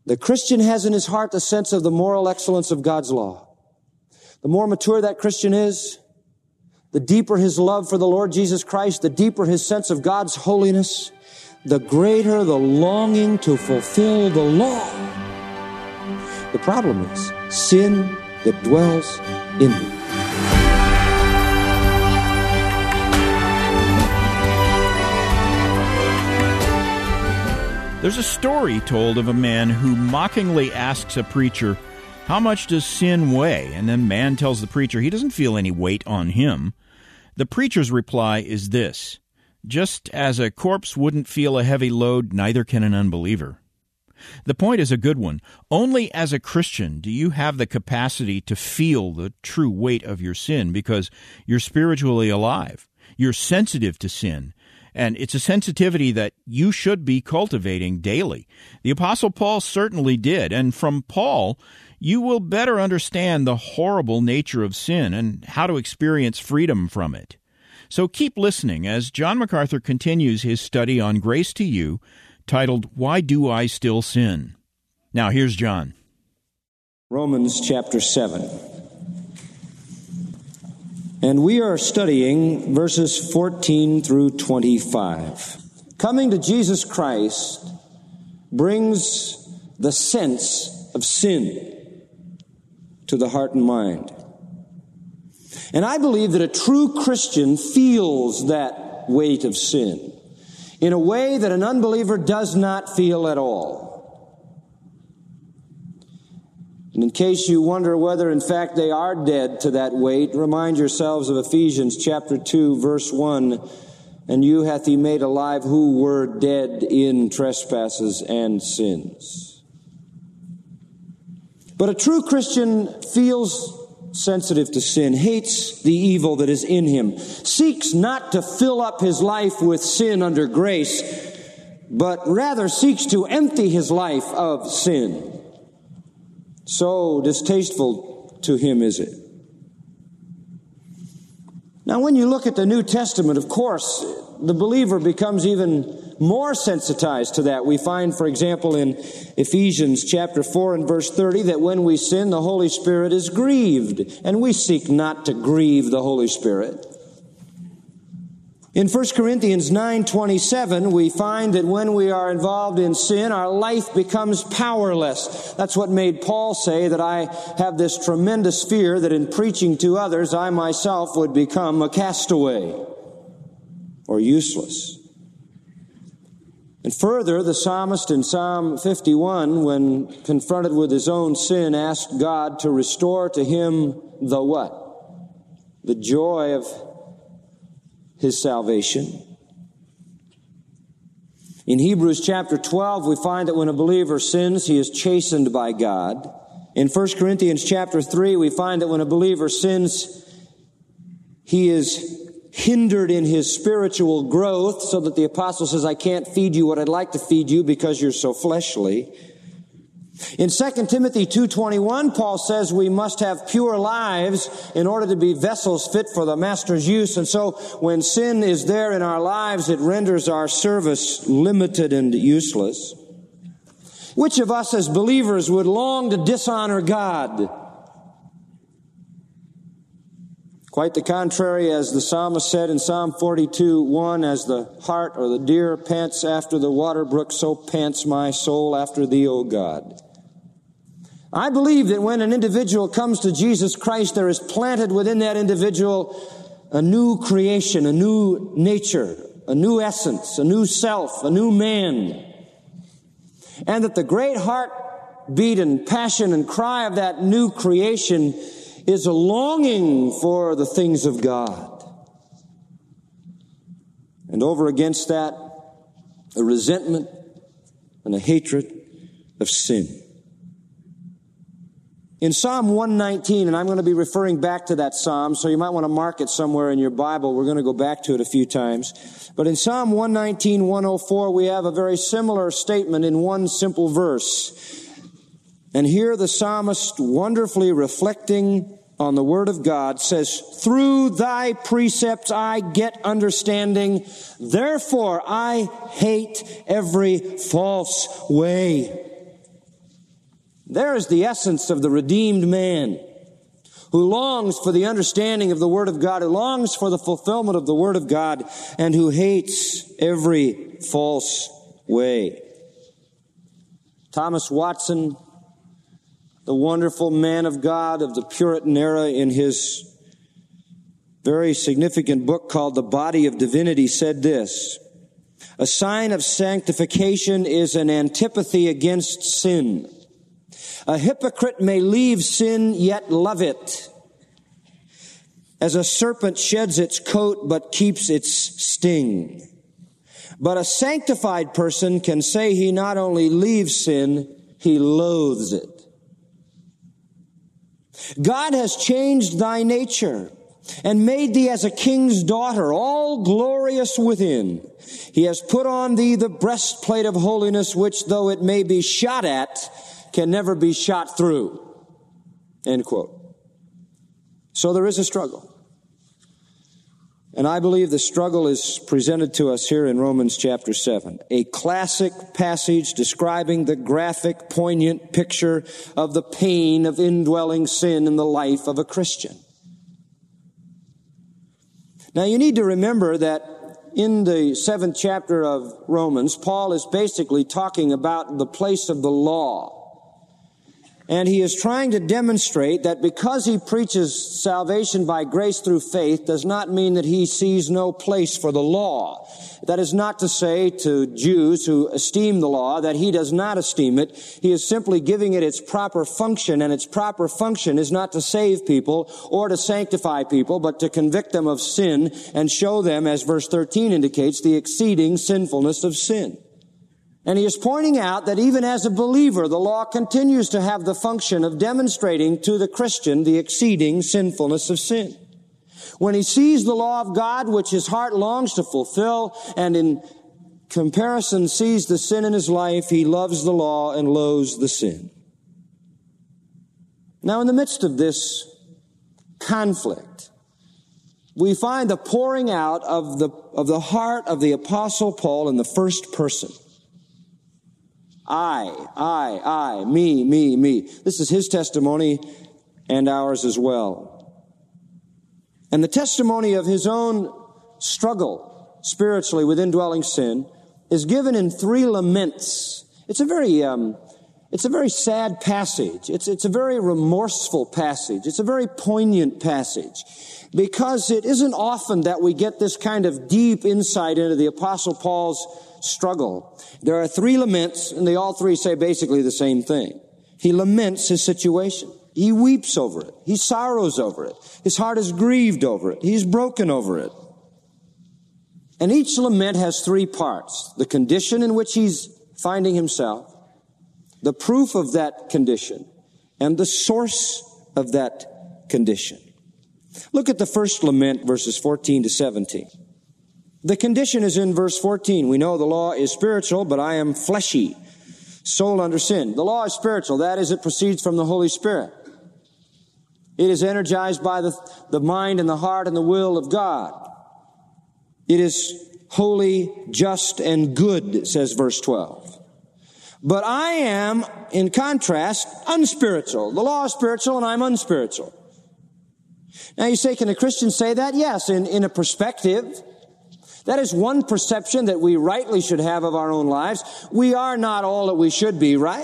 The Christian has in his heart the sense of the moral excellence of God's law. The more mature that Christian is, the deeper his love for the Lord Jesus Christ, the deeper his sense of God's holiness, the greater the longing to fulfill the law. The problem is sin that dwells in me. There's a story told of a man who mockingly asks a preacher, "How much does sin weigh?" And then man tells the preacher he doesn't feel any weight on him. The preacher's reply is this: "Just as a corpse wouldn't feel a heavy load, neither can an unbeliever." The point is a good one. Only as a Christian do you have the capacity to feel the true weight of your sin, because you're spiritually alive. You're sensitive to sin. And it's a sensitivity that you should be cultivating daily. The Apostle Paul certainly did. And from Paul, you will better understand the horrible nature of sin and how to experience freedom from it. So keep listening as John MacArthur continues his study on Grace to You, titled, "Why Do I Still Sin?" Now here's John. Romans chapter 7. And we are studying verses 14 through 25. Coming to Jesus Christ brings the sense of sin to the heart and mind. And I believe that a true Christian feels that weight of sin in a way that an unbeliever does not feel at all. And in case you wonder whether in fact they are dead to that weight, remind yourselves of Ephesians chapter 2, verse 1, "And you hath he made alive who were dead in trespasses and sins." But a true Christian feels sensitive to sin, hates the evil that is in him, seeks not to fill up his life with sin under grace, but rather seeks to empty his life of sin. So distasteful to him is it. Now, when you look at the New Testament, of course, the believer becomes even more sensitized to that. We find, for example, in Ephesians chapter 4 and verse 30, that when we sin, the Holy Spirit is grieved, and we seek not to grieve the Holy Spirit. In 1 Corinthians 9:27, we find that when we are involved in sin, our life becomes powerless. That's what made Paul say that I have this tremendous fear that in preaching to others, I myself would become a castaway or useless. And further, the psalmist in Psalm 51, when confronted with his own sin, asked God to restore to him the what? The joy of his salvation. In Hebrews chapter 12, we find that when a believer sins, he is chastened by God. In 1 Corinthians chapter 3, we find that when a believer sins, he is hindered in his spiritual growth, so that the apostle says, I can't feed you what I'd like to feed you because you're so fleshly. In 2 Timothy 2:21, Paul says we must have pure lives in order to be vessels fit for the master's use. And so when sin is there in our lives, it renders our service limited and useless. Which of us as believers would long to dishonor God? Quite the contrary, as the psalmist said in Psalm 42:1, as the hart or the deer pants after the water brook, so pants my soul after thee, O God. I believe that when an individual comes to Jesus Christ, there is planted within that individual a new creation, a new nature, a new essence, a new self, a new man. And that the great heartbeat and passion and cry of that new creation is a longing for the things of God. And over against that, a resentment and a hatred of sin. In Psalm 119, and I'm going to be referring back to that psalm, so you might want to mark it somewhere in your Bible. We're going to go back to it a few times. But in Psalm 119, 104, we have a very similar statement in one simple verse. And here the psalmist, wonderfully reflecting on the Word of God, says, "Through thy precepts I get understanding, therefore I hate every false way." There is the essence of the redeemed man who longs for the understanding of the Word of God, who longs for the fulfillment of the Word of God, and who hates every false way. Thomas Watson, the wonderful man of God of the Puritan era, in his very significant book called The Body of Divinity, said this: "A sign of sanctification is an antipathy against sin. A hypocrite may leave sin, yet love it. As a serpent sheds its coat, but keeps its sting. But a sanctified person can say he not only leaves sin, he loathes it. God has changed thy nature and made thee as a king's daughter, all glorious within. He has put on thee the breastplate of holiness, which, though it may be shot at, can never be shot through." End quote. So there is a struggle. And I believe the struggle is presented to us here in Romans chapter 7, a classic passage describing the graphic, poignant picture of the pain of indwelling sin in the life of a Christian. Now you need to remember that in the 7th chapter of Romans, Paul is basically talking about the place of the law. And he is trying to demonstrate that because he preaches salvation by grace through faith does not mean that he sees no place for the law. That is not to say to Jews who esteem the law that he does not esteem it. He is simply giving it its proper function, and its proper function is not to save people or to sanctify people, but to convict them of sin and show them, as verse 13 indicates, the exceeding sinfulness of sin. And he is pointing out that even as a believer, the law continues to have the function of demonstrating to the Christian the exceeding sinfulness of sin. When he sees the law of God, which his heart longs to fulfill, and in comparison sees the sin in his life, he loves the law and loathes the sin. Now, in the midst of this conflict, we find the pouring out of the heart of the Apostle Paul in the first person. I, me. This is his testimony and ours as well. And the testimony of his own struggle spiritually with indwelling sin is given in 3 laments. It's a very sad passage. It's a very remorseful passage. It's a very poignant passage, because it isn't often that we get this kind of deep insight into the Apostle Paul's struggle. There are 3 laments, and they all 3 say basically the same thing. He laments his situation. He weeps over it. He sorrows over it. His heart is grieved over it. He's broken over it. And each lament has 3 parts: the condition in which he's finding himself, the proof of that condition, and the source of that condition. Look at the first lament, verses 14 to 17. The condition is in verse 14. We know the law is spiritual, but I am fleshy, sold under sin. The law is spiritual. That is, it proceeds from the Holy Spirit. It is energized by the mind and the heart and the will of God. It is holy, just, and good, says verse 12. But I am, in contrast, unspiritual. The law is spiritual and I'm unspiritual. Now you say, can a Christian say that? Yes, in a perspective. That is one perception that we rightly should have of our own lives. We are not all that we should be, right?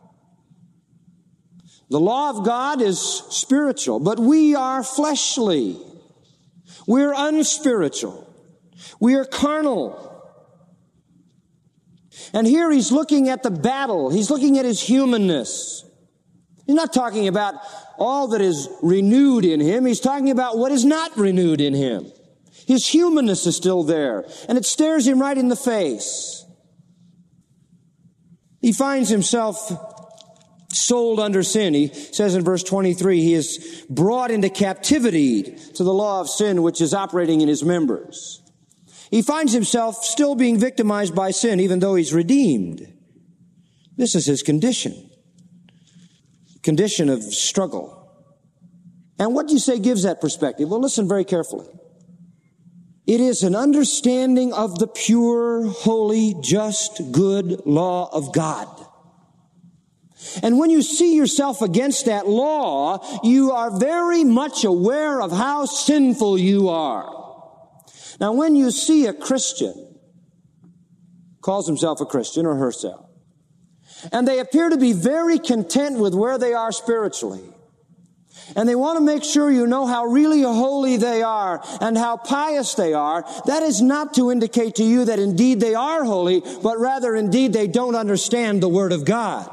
The law of God is spiritual, but we are fleshly. We're unspiritual. We are carnal. And here he's looking at the battle. He's looking at his humanness. He's not talking about all that is renewed in him. He's talking about what is not renewed in him. His humanness is still there, and it stares him right in the face. He finds himself sold under sin. He says in verse 23, he is brought into captivity to the law of sin which is operating in his members. He finds himself still being victimized by sin, even though he's redeemed. This is his condition of struggle. And what do you say gives that perspective? Well, listen very carefully. It is an understanding of the pure, holy, just, good law of God. And when you see yourself against that law, you are very much aware of how sinful you are. Now, when you see a Christian, calls himself a Christian or herself, and they appear to be very content with where they are spiritually, and they want to make sure you know how really holy they are and how pious they are, that is not to indicate to you that indeed they are holy, but rather indeed they don't understand the Word of God.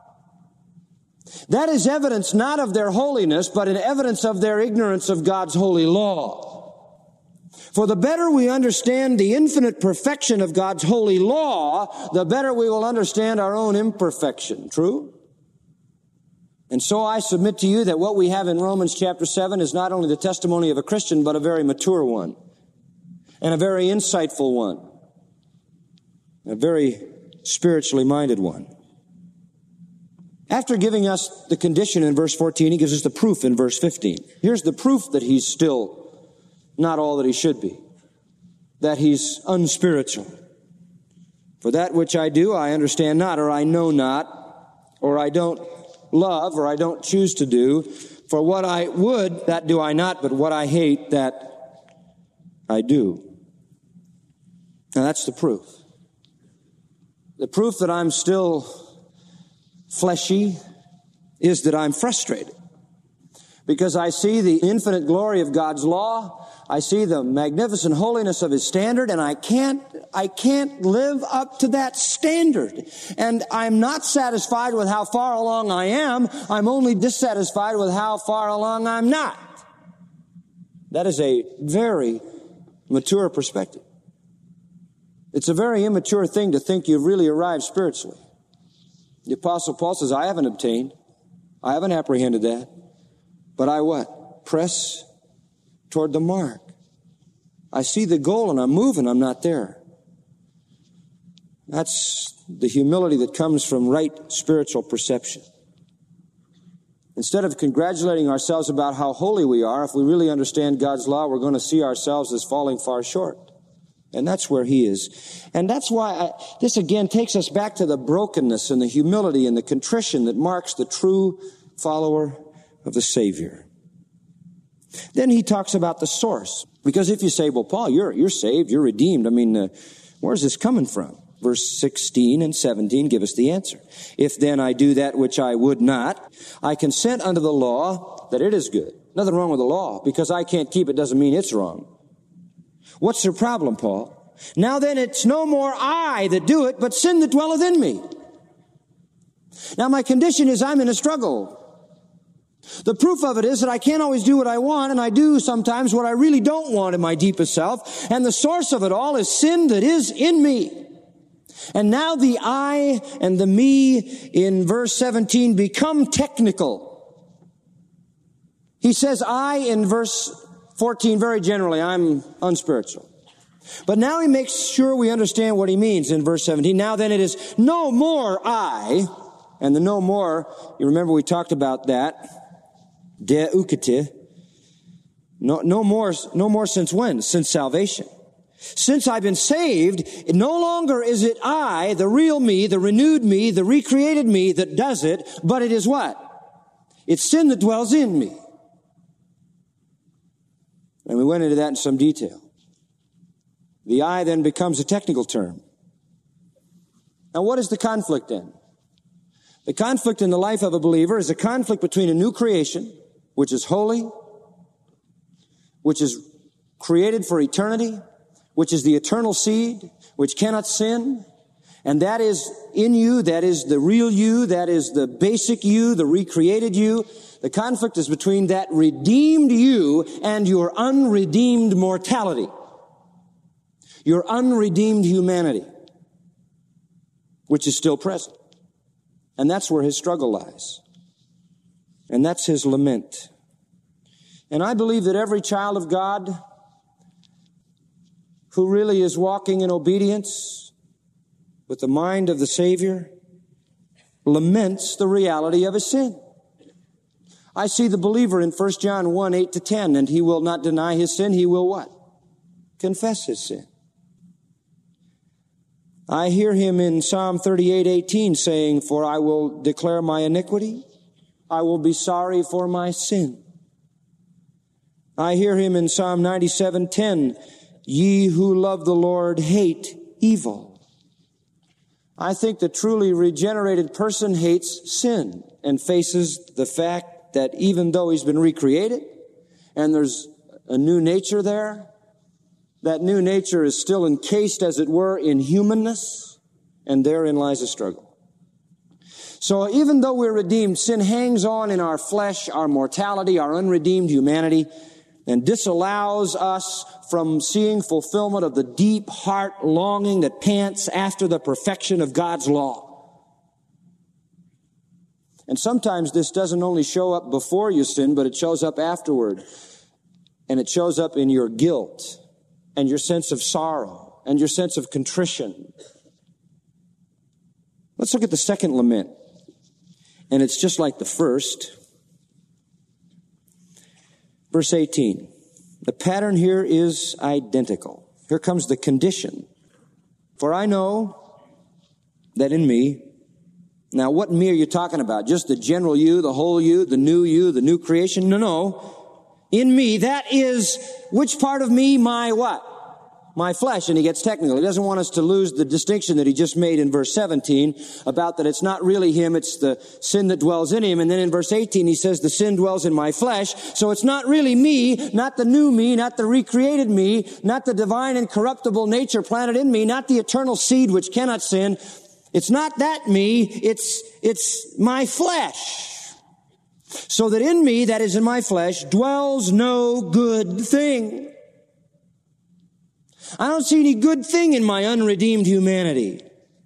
That is evidence not of their holiness, but an evidence of their ignorance of God's holy law. For the better we understand the infinite perfection of God's holy law, the better we will understand our own imperfection. True? And so I submit to you that what we have in Romans chapter 7 is not only the testimony of a Christian, but a very mature one, and a very insightful one, a very spiritually minded one. After giving us the condition in verse 14, he gives us the proof in verse 15. Here's the proof that he's still not all that he should be, that he's unspiritual. For that which I do, I understand not, or I know not, or I don't love, or I don't choose to do. For what I would, that do I not, but what I hate, that I do. Now that's the proof. The proof that I'm still fleshy is that I'm frustrated. Because I see the infinite glory of God's law, I see the magnificent holiness of His standard, and I can't live up to that standard. And I'm not satisfied with how far along I am. I'm only dissatisfied with how far along I'm not. That is a very mature perspective. It's a very immature thing to think you've really arrived spiritually. The Apostle Paul says, I haven't obtained. I haven't apprehended that. But I what? Press toward the mark. I see the goal and I'm moving. I'm not there. That's the humility that comes from right spiritual perception. Instead of congratulating ourselves about how holy we are, if we really understand God's law, we're going to see ourselves as falling far short. And that's where he is. And that's why this again takes us back to the brokenness and the humility and the contrition that marks the true follower of the Savior. Then he talks about the source. Because if you say, well, Paul, you're saved, you're redeemed. I mean, where's this coming from? Verse 16 and 17 give us the answer. If then I do that which I would not, I consent unto the law that it is good. Nothing wrong with the law. Because I can't keep it doesn't mean it's wrong. What's the problem, Paul? Now then, it's no more I that do it, but sin that dwelleth in me. Now my condition is I'm in a struggle. The proof of it is that I can't always do what I want, and I do sometimes what I really don't want in my deepest self. And the source of it all is sin that is in me. And now the I and the me in verse 17 become technical. He says I in verse 14 very generally, I'm unspiritual. But now he makes sure we understand what he means in verse 17. Now then it is no more I, and the no more, you remember we talked about that. De ukete. No more since when? Since salvation. Since I've been saved, no longer is it I, the real me, the renewed me, the recreated me that does it, but it is what? It's sin that dwells in me. And we went into that in some detail. The I then becomes a technical term. Now what is the conflict then? The conflict in the life of a believer is a conflict between a new creation, which is holy, which is created for eternity, which is the eternal seed, which cannot sin, and that is in you, that is the real you, that is the basic you, the recreated you. The conflict is between that redeemed you and your unredeemed mortality, your unredeemed humanity, which is still present. And that's where his struggle lies. And that's his lament. And I believe that every child of God who really is walking in obedience with the mind of the Savior laments the reality of his sin. I see the believer in 1 John 1, 8 to 10, and he will not deny his sin. He will what? Confess his sin. I hear him in Psalm 38:18 saying, "For I will declare my iniquity. I will be sorry for my sin." I hear him in Psalm 97:10, "Ye who love the Lord hate evil." I think the truly regenerated person hates sin and faces the fact that even though he's been recreated and there's a new nature there, that new nature is still encased, as it were, in humanness, and therein lies a struggle. So even though we're redeemed, sin hangs on in our flesh, our mortality, our unredeemed humanity, and disallows us from seeing fulfillment of the deep heart longing that pants after the perfection of God's law. And sometimes this doesn't only show up before you sin, but it shows up afterward. And it shows up in your guilt and your sense of sorrow and your sense of contrition. Let's look at the second lament. And it's just like the first. Verse 18. The pattern here is identical. Here comes the condition. "For I know that in me," now what me are you talking about? Just the general you, the whole you, the new creation? No. In me, that is, which part of me? My what? My flesh. And he gets technical. He doesn't want us to lose the distinction that he just made in verse 17 about that it's not really him, it's the sin that dwells in him. And then in verse 18 he says the sin dwells in my flesh. So it's not really me, not the new me, not the recreated me, not the divine and corruptible nature planted in me, not the eternal seed which cannot sin. It's not that me, it's my flesh. So that in me, that is in my flesh, dwells no good thing. I don't see any good thing in my unredeemed humanity.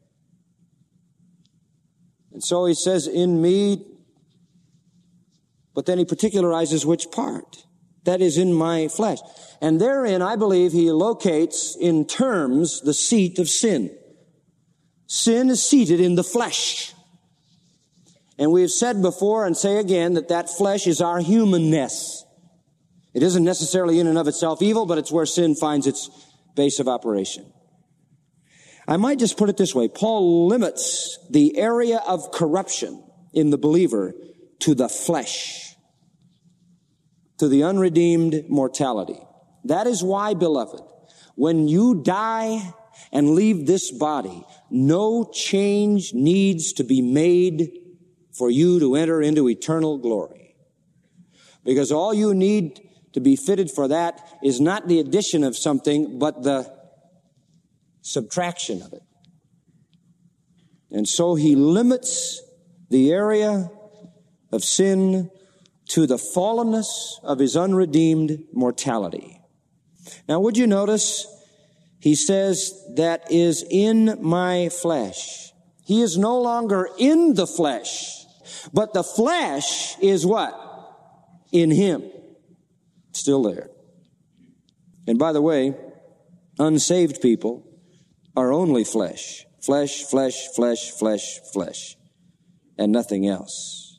And so he says, in me, but then he particularizes which part. That is in my flesh. And therein, I believe, he locates in terms the seat of sin. Sin is seated in the flesh. And we have said before and say again that flesh is our humanness. It isn't necessarily in and of itself evil, but it's where sin finds its base of operation. I might just put it this way. Paul limits the area of corruption in the believer to the flesh, to the unredeemed mortality. That is why, beloved, when you die and leave this body, no change needs to be made for you to enter into eternal glory. Because all you need to be fitted for that is not the addition of something, but the subtraction of it. And so he limits the area of sin to the fallenness of his unredeemed mortality. Now, would you notice he says that is in my flesh. He is no longer in the flesh, but the flesh is what? In him. Still there. And by the way, unsaved people are only flesh. Flesh, flesh, flesh, flesh, flesh. And nothing else.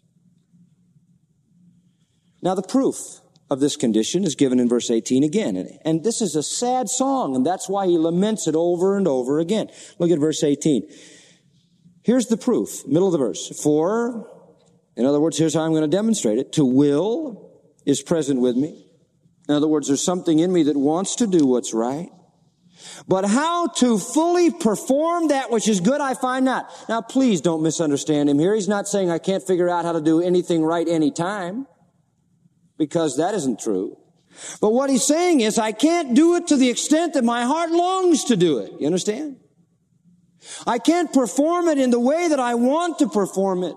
Now the proof of this condition is given in verse 18 again. And this is a sad song, and that's why he laments it over and over again. Look at verse 18. Here's the proof, middle of the verse. For, in other words, here's how I'm going to demonstrate it. To will is present with me. In other words, there's something in me that wants to do what's right. But how to fully perform that which is good, I find not. Now, please don't misunderstand him here. He's not saying I can't figure out how to do anything right anytime, because that isn't true. But what he's saying is I can't do it to the extent that my heart longs to do it. You understand? I can't perform it in the way that I want to perform it.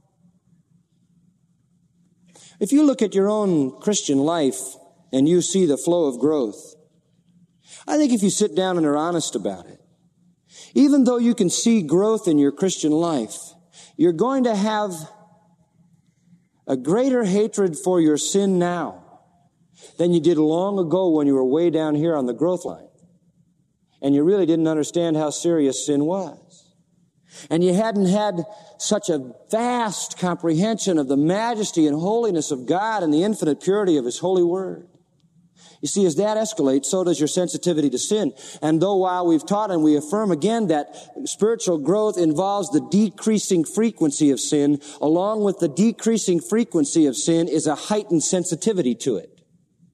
If you look at your own Christian life and you see the flow of growth, I think if you sit down and are honest about it, even though you can see growth in your Christian life, you're going to have a greater hatred for your sin now than you did long ago when you were way down here on the growth line. And you really didn't understand how serious sin was. And you hadn't had such a vast comprehension of the majesty and holiness of God and the infinite purity of His holy word. You see, as that escalates, so does your sensitivity to sin. And though while we've taught and we affirm again that spiritual growth involves the decreasing frequency of sin, along with the decreasing frequency of sin is a heightened sensitivity to it.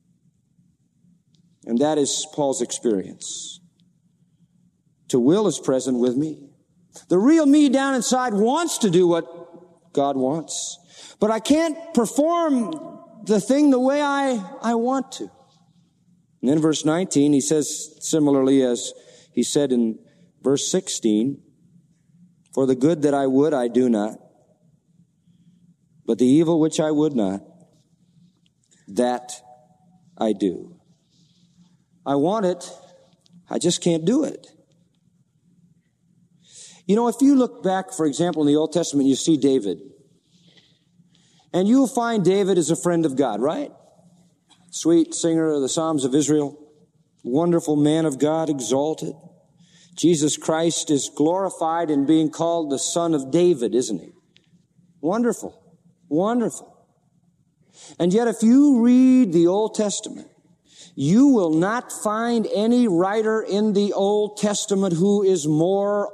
And that is Paul's experience. To will is present with me. The real me down inside wants to do what God wants. But I can't perform the thing the way I want to. And then verse 19, he says, similarly as he said in verse 16, for the good that I would, I do not. But the evil which I would not, that I do. I want it, I just can't do it. You know, if you look back, for example, in the Old Testament, you see David. And you'll find David is a friend of God, right? Sweet singer of the Psalms of Israel, wonderful man of God, exalted. Jesus Christ is glorified in being called the Son of David, isn't he? Wonderful, wonderful. And yet if you read the Old Testament, you will not find any writer in the Old Testament who is more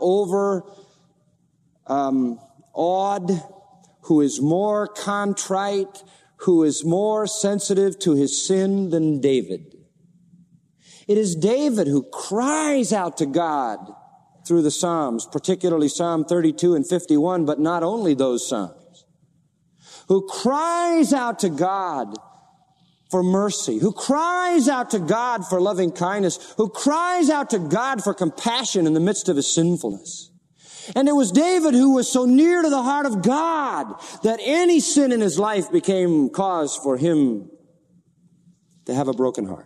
awed, who is more contrite, who is more sensitive to his sin than David. It is David who cries out to God through the Psalms, particularly Psalm 32 and 51, but not only those Psalms. Who cries out to God for mercy, who cries out to God for loving kindness, who cries out to God for compassion in the midst of his sinfulness. And it was David who was so near to the heart of God that any sin in his life became cause for him to have a broken heart.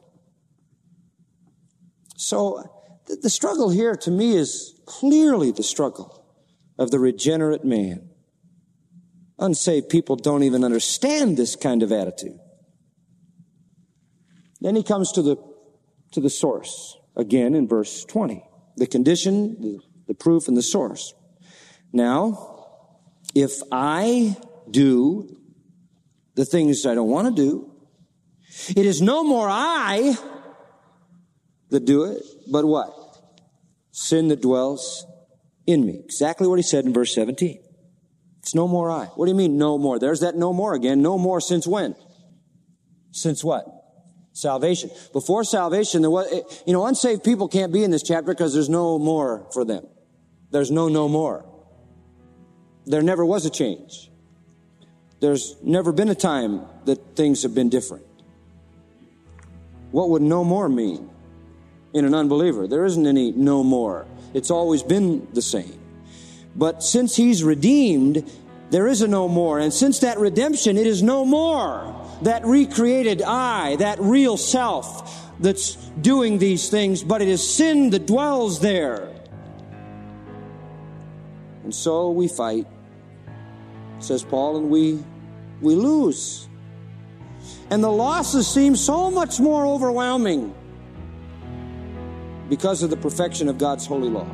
So the struggle here to me is clearly the struggle of the regenerate man. Unsaved people don't even understand this kind of attitude. Then he comes to the source again in verse 20. The condition, the proof, and the source. Now, if I do the things I don't want to do, it is no more I that do it, but what? Sin that dwells in me. Exactly what he said in verse 17. It's no more I. What do you mean no more? There's that no more again. No more since when? Since what? Salvation. Before salvation, there was, unsaved people can't be in this chapter because there's no more for them. There's no more. There never was a change. There's never been a time that things have been different. What would no more mean in an unbeliever? There isn't any no more. It's always been the same. But since he's redeemed, there is a no more. And since that redemption, it is no more. That recreated I, that real self that's doing these things, but it is sin that dwells there. And so we fight, says Paul, and we lose. And the losses seem so much more overwhelming because of the perfection of God's holy law.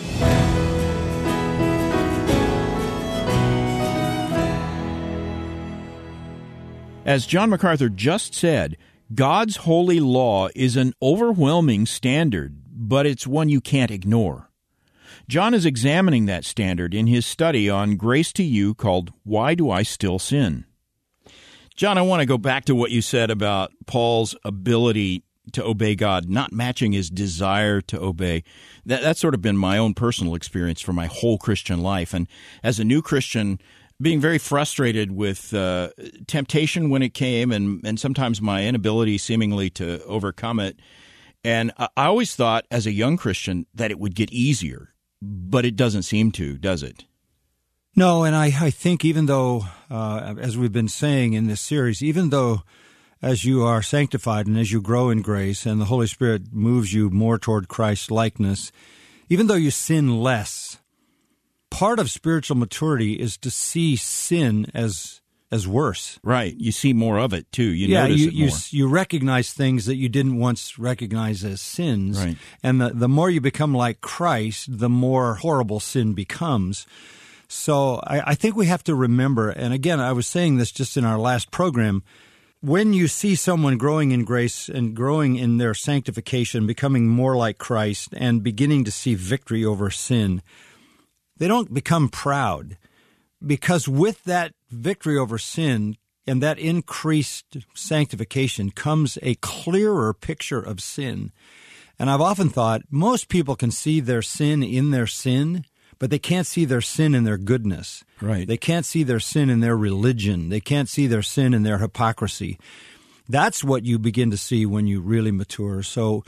As John MacArthur just said, God's holy law is an overwhelming standard, but it's one you can't ignore. John is examining that standard in his study on Grace to You called Why Do I Still Sin? John, I want to go back to what you said about Paul's ability to obey God, not matching his desire to obey. That's sort of been my own personal experience for my whole Christian life. And as a new Christian, being very frustrated with temptation when it came and sometimes my inability seemingly to overcome it. And I always thought as a young Christian that it would get easier, but it doesn't seem to, does it? No, and I think even though, as we've been saying in this series, even though as you are sanctified and as you grow in grace and the Holy Spirit moves you more toward Christ's likeness, even though you sin less, part of spiritual maturity is to see sin as worse. Right. You see more of it, too. You notice it more. You recognize things that you didn't once recognize as sins. Right. And the more you become like Christ, the more horrible sin becomes. So I think we have to remember, and again, I was saying this just in our last program, when you see someone growing in grace and growing in their sanctification, becoming more like Christ and beginning to see victory over sin, they don't become proud, because with that victory over sin and that increased sanctification comes a clearer picture of sin. And I've often thought most people can see their sin in their sin, but they can't see their sin in their goodness. Right. They can't see their sin in their religion. They can't see their sin in their hypocrisy. That's what you begin to see when you really mature. So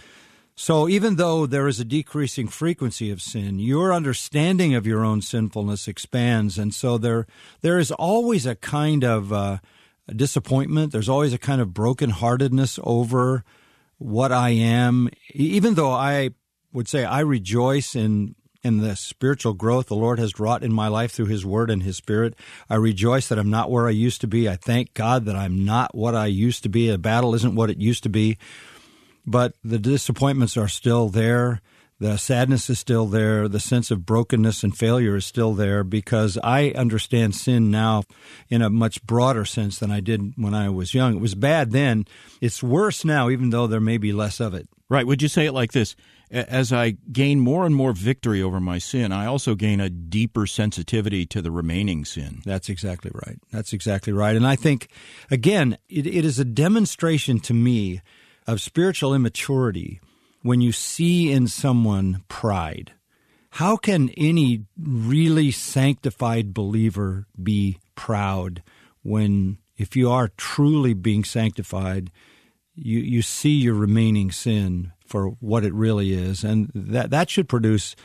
even though there is a decreasing frequency of sin, your understanding of your own sinfulness expands. And so there is always a kind of disappointment. There's always a kind of brokenheartedness over what I am. Even though I would say I rejoice in the spiritual growth the Lord has wrought in my life through His Word and His Spirit. I rejoice that I'm not where I used to be. I thank God that I'm not what I used to be. The battle isn't what it used to be. But the disappointments are still there. The sadness is still there. The sense of brokenness and failure is still there, because I understand sin now in a much broader sense than I did when I was young. It was bad then. It's worse now, even though there may be less of it. Right. Would you say it like this? As I gain more and more victory over my sin, I also gain a deeper sensitivity to the remaining sin. That's exactly right. That's exactly right. And I think, again, it is a demonstration to me of spiritual immaturity when you see in someone pride. How can any really sanctified believer be proud when, if you are truly being sanctified, you see your remaining sin for what it really is? And that should produce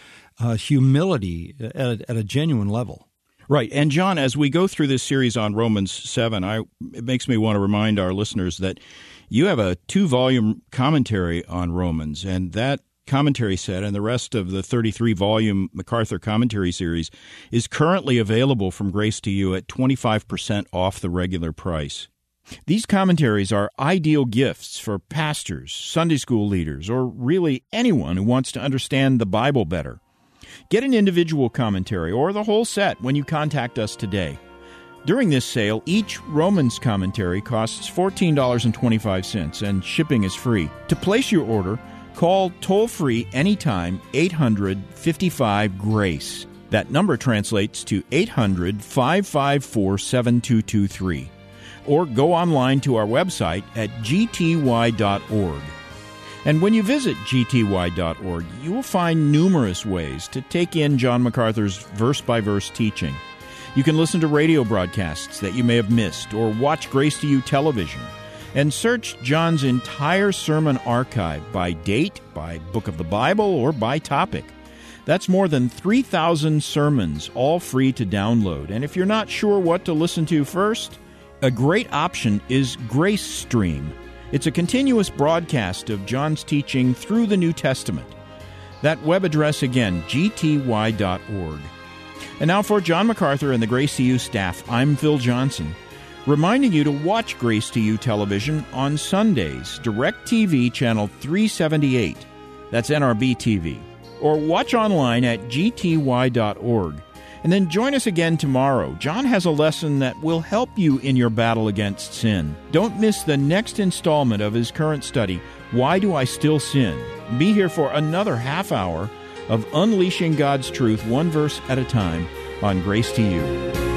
humility at a genuine level. Right. And John, as we go through this series on Romans 7, it makes me want to remind our listeners that you have a 2-volume commentary on Romans, and that commentary set and the rest of the 33-volume MacArthur commentary series is currently available from Grace to You at 25% off the regular price. These commentaries are ideal gifts for pastors, Sunday school leaders, or really anyone who wants to understand the Bible better. Get an individual commentary or the whole set when you contact us today. During this sale, each Romans commentary costs $14.25, and shipping is free. To place your order, call toll-free anytime 800-55-GRACE. That number translates to 800-554-7223. Or go online to our website at gty.org. And when you visit gty.org, you will find numerous ways to take in John MacArthur's verse-by-verse teaching. You can listen to radio broadcasts that you may have missed, or watch Grace to You television, and search John's entire sermon archive by date, by book of the Bible, or by topic. That's more than 3,000 sermons, all free to download. And if you're not sure what to listen to first, a great option is Grace Stream. It's a continuous broadcast of John's teaching through the New Testament. That web address again, gty.org. And now for John MacArthur and the Grace to You staff, I'm Phil Johnson, reminding you to watch Grace to You television on Sundays, DirecTV channel 378. That's NRB TV. Or watch online at gty.org. And then join us again tomorrow. John has a lesson that will help you in your battle against sin. Don't miss the next installment of his current study, Why Do I Still Sin? Be here for another half hour of unleashing God's truth one verse at a time on Grace to You.